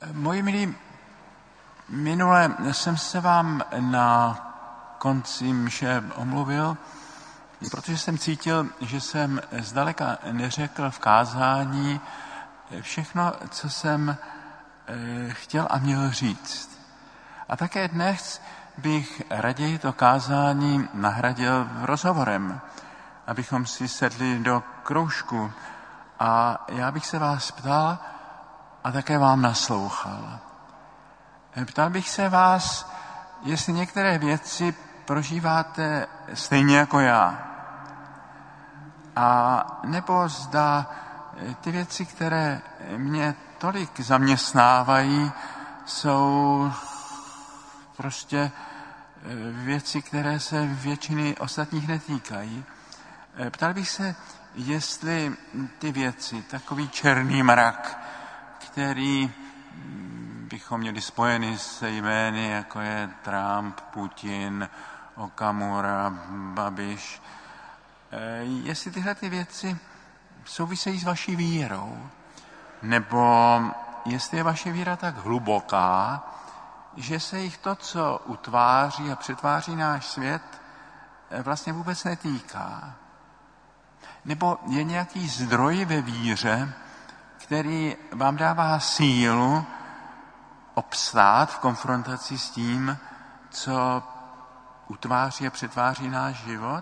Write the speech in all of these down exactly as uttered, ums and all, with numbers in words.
Moji milí, minule jsem se vám na konci mše omluvil, protože jsem cítil, že jsem zdaleka neřekl v kázání všechno, co jsem chtěl a měl říct. A také dnes bych raději to kázání nahradil rozhovorem, abychom si sedli do kroužku a já bych se vás ptal a také vám naslouchal. Ptal bych se vás, jestli některé věci prožíváte stejně jako já. A nebo zda ty věci, které mě tolik zaměstnávají, jsou prostě věci, které se většiny ostatních netýkají. Ptal bych se, jestli ty věci, takový černý mrak, který bychom měli spojeny se jmény, jako je Trump, Putin, Okamura, Babiš, jestli tyhle ty věci souvisejí s vaší vírou, nebo jestli je vaše víra tak hluboká, že se jich to, co utváří a přetváří náš svět, vlastně vůbec netýká. Nebo je nějaký zdroj ve víře, který vám dává sílu obstát v konfrontaci s tím, co utváří a přetváří náš život.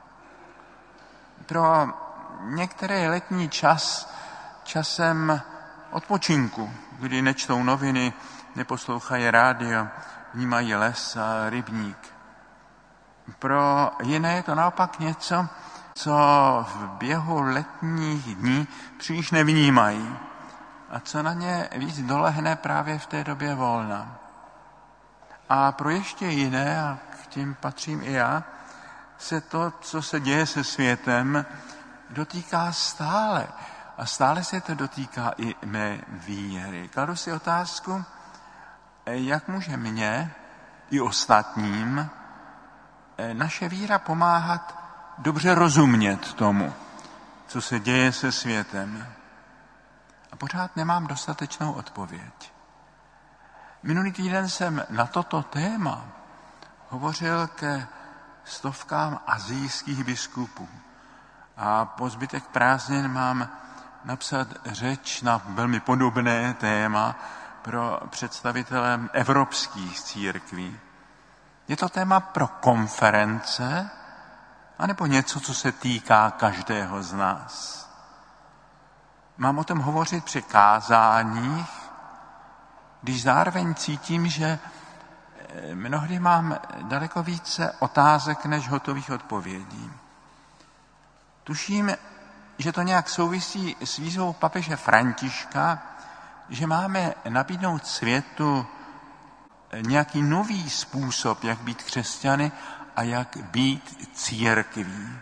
Pro některé je letní čas časem odpočinku, kdy nečtou noviny, neposlouchají rádio, vnímají les a rybník. Pro jiné je to naopak něco, co v běhu letních dní příliš nevnímají a co na ně víc dolehne právě v té době volna. A pro ještě jiné, a k těm patřím i já, se to, co se děje se světem, dotýká stále. A stále se to dotýká i mé víry. Kladu si otázku, jak může mně i ostatním naše víra pomáhat dobře rozumět tomu, co se děje se světem. A pořád nemám dostatečnou odpověď. Minulý týden jsem na toto téma hovořil ke stovkám asijských biskupů. A po zbytek prázdnin mám napsat řeč na velmi podobné téma pro představitele evropských církví. Je to téma pro konference, anebo něco, co se týká každého z nás. Mám o tom hovořit při kázáních, když zároveň cítím, že mnohdy mám daleko více otázek než hotových odpovědí. Tuším, že to nějak souvisí s výzvou papeže Františka, že máme nabídnout světu nějaký nový způsob, jak být křesťany a jak být církví.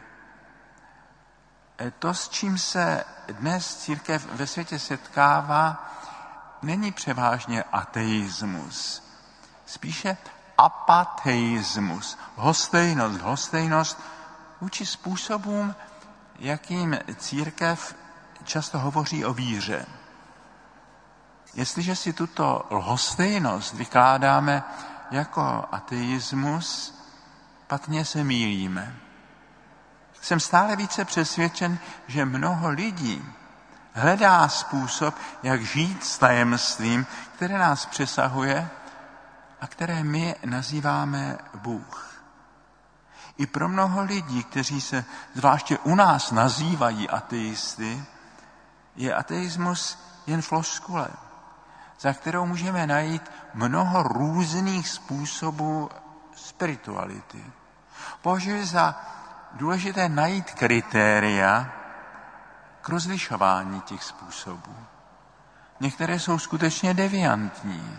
To, s čím se dnes církev ve světě setkává, není převážně ateismus. Spíše apateismus, hostejnost, hostejnost vůči způsobům, jakým církev často hovoří o víře. Jestliže si tuto lhostejnost vykládáme jako ateismus, patně se mýlíme. Jsem stále více přesvědčen, že mnoho lidí hledá způsob, jak žít s tajemstvím, které nás přesahuje a které my nazýváme Bůh. I pro mnoho lidí, kteří se zvláště u nás nazývají ateisty, je ateismus jen floskule, za kterou můžeme najít mnoho různých způsobů spirituality. Považuji za důležité najít kritéria k rozlišování těch způsobů. Některé jsou skutečně deviantní.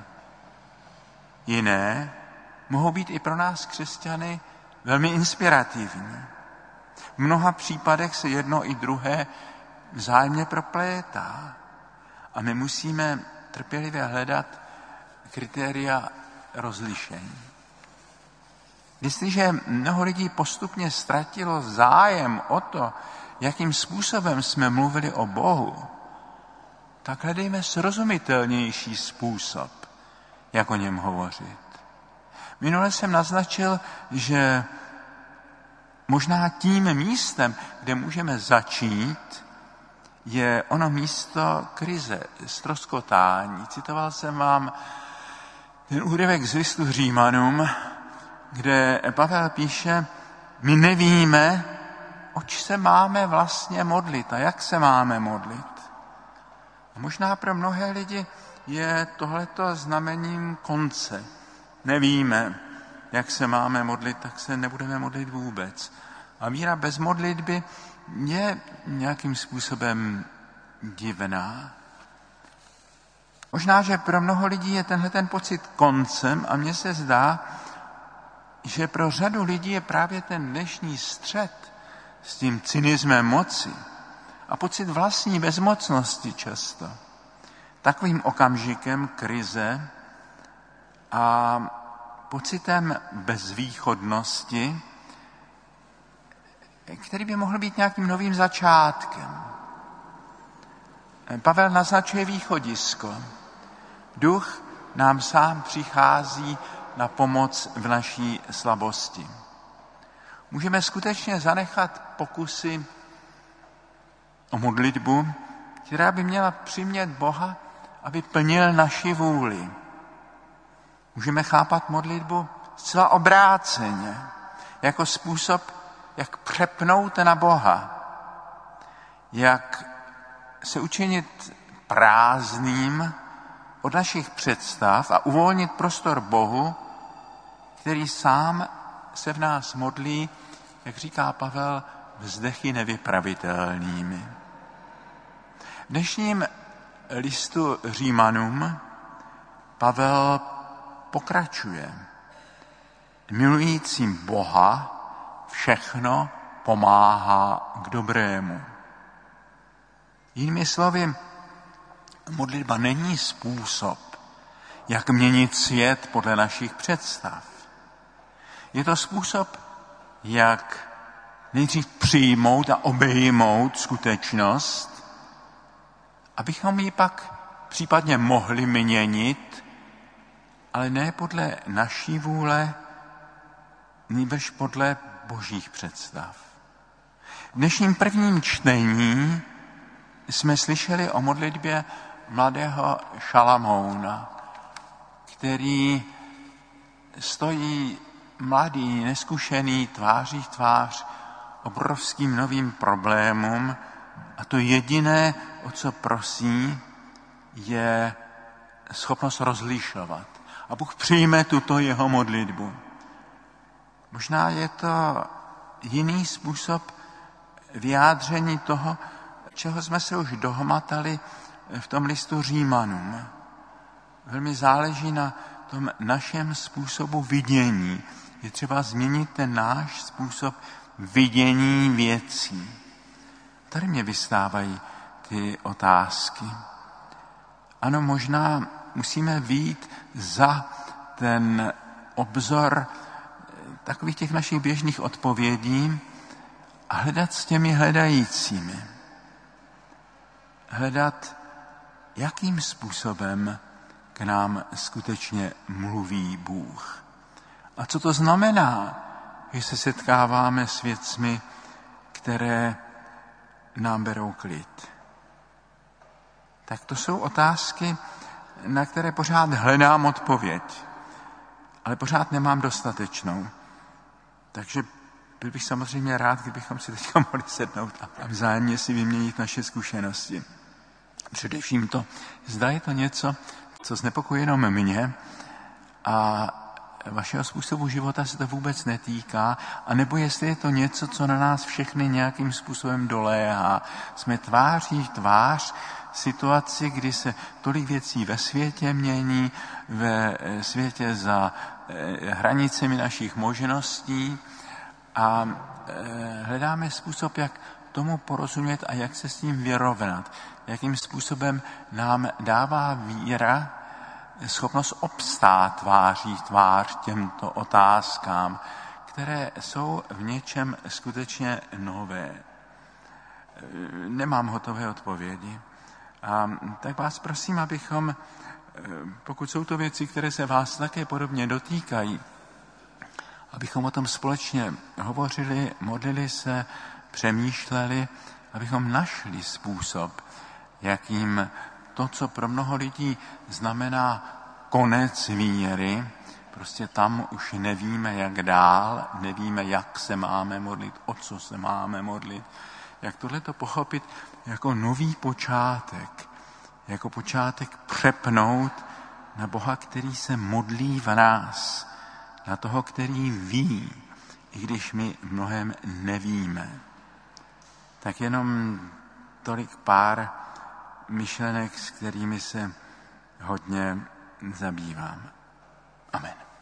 Jiné mohou být i pro nás křesťany velmi inspirativní. V mnoha případech se jedno i druhé vzájemně proplétá. A my musíme trpělivě hledat kritéria rozlišení. Jestliže mnoho lidí postupně ztratilo zájem o to, jakým způsobem jsme mluvili o Bohu, tak hledejme srozumitelnější způsob, jak o něm hovořit. Minule jsem naznačil, že možná tím místem, kde můžeme začít, je ono místo krize, ztroskotání. Citoval jsem vám ten úryvek z listu Římanům, kde Pavel píše, my nevíme, oč se máme vlastně modlit a jak se máme modlit. A možná pro mnohé lidi je tohleto znamením konce. Nevíme, jak se máme modlit, tak se nebudeme modlit vůbec. A víra bez modlitby je nějakým způsobem divná. Možná, že pro mnoho lidí je tenhle ten pocit koncem a mně se zdá, že pro řadu lidí je právě ten dnešní střet s tím cynismem moci a pocit vlastní bezmocnosti často takovým okamžikem krize a pocitem bezvýchodnosti, který by mohl být nějakým novým začátkem. Pavel naznačuje východisko. Duch nám sám přichází na pomoc v naší slabosti. Můžeme skutečně zanechat pokusy o modlitbu, která by měla přimět Boha, aby plnil naši vůli. Můžeme chápat modlitbu zcela obráceně, jako způsob, jak přepnout na Boha, jak se učinit prázdným od našich představ a uvolnit prostor Bohu, který sám se v nás modlí, jak říká Pavel, vzdechy nevypravitelnými. V dnešním listu Římanům Pavel pokračuje. Milujícím Boha všechno pomáhá k dobrému. Jinými slovy, modlitba není způsob, jak měnit svět podle našich představ. Je to způsob, jak nejdřív přijmout a obejmout skutečnost, abychom ji pak případně mohli měnit, ale ne podle naší vůle, nýbrž podle božích představ. V dnešním prvním čtení jsme slyšeli o modlitbě mladého Šalamouna, který stojí mladý, neskušený, tváří v tvář obrovským novým problémům a to jediné, o co prosí, je schopnost rozlišovat. A Bůh přijme tuto jeho modlitbu. Možná je to jiný způsob vyjádření toho, čeho jsme se už dohmatali v tom listu Římanům. Velmi záleží na tom našem způsobu vidění. Je třeba změnit ten náš způsob vidění věcí. Tady mě vystávají ty otázky. Ano, možná musíme vyjít za ten obzor takových těch našich běžných odpovědí a hledat s těmi hledajícími. Hledat, jakým způsobem k nám skutečně mluví Bůh. A co to znamená, že se setkáváme s věcmi, které nám berou klid? Tak to jsou otázky, na které pořád hledám odpověď, ale pořád nemám dostatečnou. Takže byl bych samozřejmě rád, kdybychom si teď mohli sednout a vzájemně si vyměnit naše zkušenosti. Především to, zda je to něco, co znepokojí jenom mě a vašeho způsobu života se to vůbec netýká, anebo jestli je to něco, co na nás všechny nějakým způsobem doléhá. Jsme tváří v tvář situaci, kdy se tolik věcí ve světě mění, ve světě za hranicemi našich možností a hledáme způsob, jak tomu porozumět a jak se s tím vyrovnat. Jakým způsobem nám dává víra schopnost obstát tváří tvář těmto otázkám, které jsou v něčem skutečně nové. Nemám hotové odpovědi, A tak vás prosím, abychom, pokud jsou to věci, které se vás také podobně dotýkají, abychom o tom společně hovořili, modlili se, přemýšleli, abychom našli způsob, jakým to, co pro mnoho lidí znamená konec víry, prostě tam už nevíme, jak dál, nevíme, jak se máme modlit, o co se máme modlit, jak tohleto pochopit jako nový počátek, jako počátek přepnout na Boha, který se modlí v nás, na toho, který ví, i když my mnohem nevíme. Tak jenom tolik pár myšlenek, s kterými se hodně zabývám. Amen.